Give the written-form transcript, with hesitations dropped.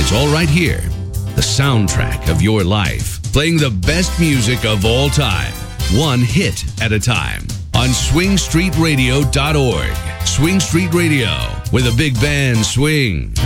It's all right here. The soundtrack of your life. Playing the best music of all time. One hit at a time. On swingstreetradio.org. Swing Street Radio, where the big band swing.